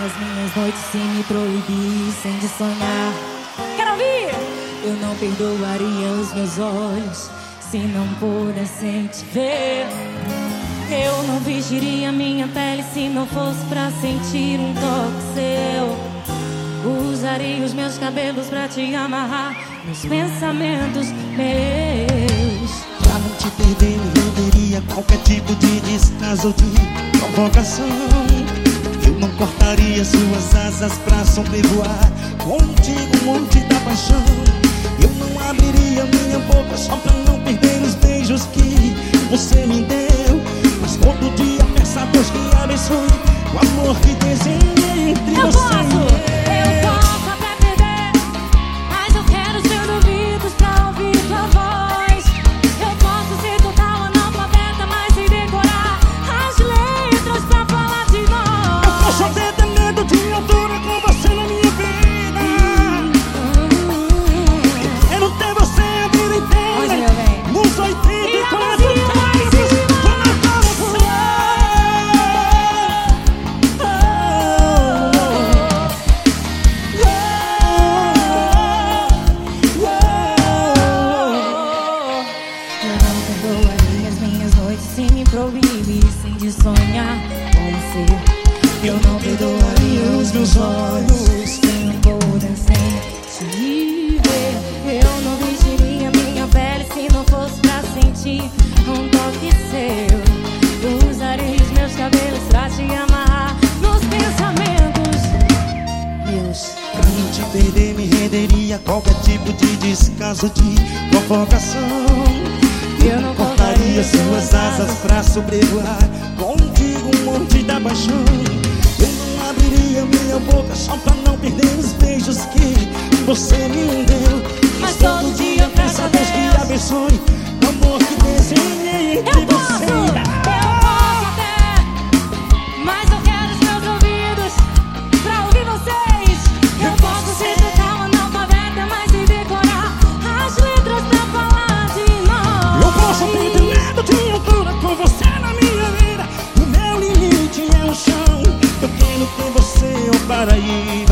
as minhas noites se me proibissem de sonhar. Quero ouvir! Eu não perdoaria os meus olhos se não pudessem te ver. Eu não vestiria minha pele se não fosse pra sentir um toque seu. Usaria os meus cabelos pra te amarrar nos pensamentos meus. Pra não te perder, me renderia qualquer tipo de descaso ou de provocação. Eu não cortaria suas asas pra sobrevoar contigo o monte da paixão. Eu não abriria minha boca só pra não perder os beijos que você me deu. Mas todo dia peço a Deus que abençoe o amor que desenhei entre você e eu. Eu posso até perder, mas eu quero os teus ouvidos pra ouvir tua voz. Eu posso ser total analfabeta, mas sei decorar as letras pra falar de nós. Eu posso até ter medo de altura com você na minha vida. Eu quero ter você a vida inteira. Nos 84 países vou marcar você. Eu não perdoaria as minhas noites se me proibissem de sonhar com você. Eu não perdoaria os meus olhos se não pudessem te ver. Eu não vestiria minha pele se não fosse pra sentir um toque seu. Usaria os meus cabelos pra te amarrar nos pensamentos meus. Pra não te perder, me renderia qualquer tipo de descaso, de provocação. Eu não cortaria suas asas pra sobrevoar contigo um monte da paixão. Eu não abriria minha boca só pra não perder os beijos que você me deu. Mas todo dia eu peço a Deus que abençoe o amor que desenhei entre Eu posso até, mas eu quero os meus ouvidos pra ouvir vocês. Eu posso ser total analfabeta, mas sei decorar as letras pra falar de nós. Eu posso ter medo de altura com você na minha vida. O meu limite é o chão. Eu quero ter você, oh paraíso.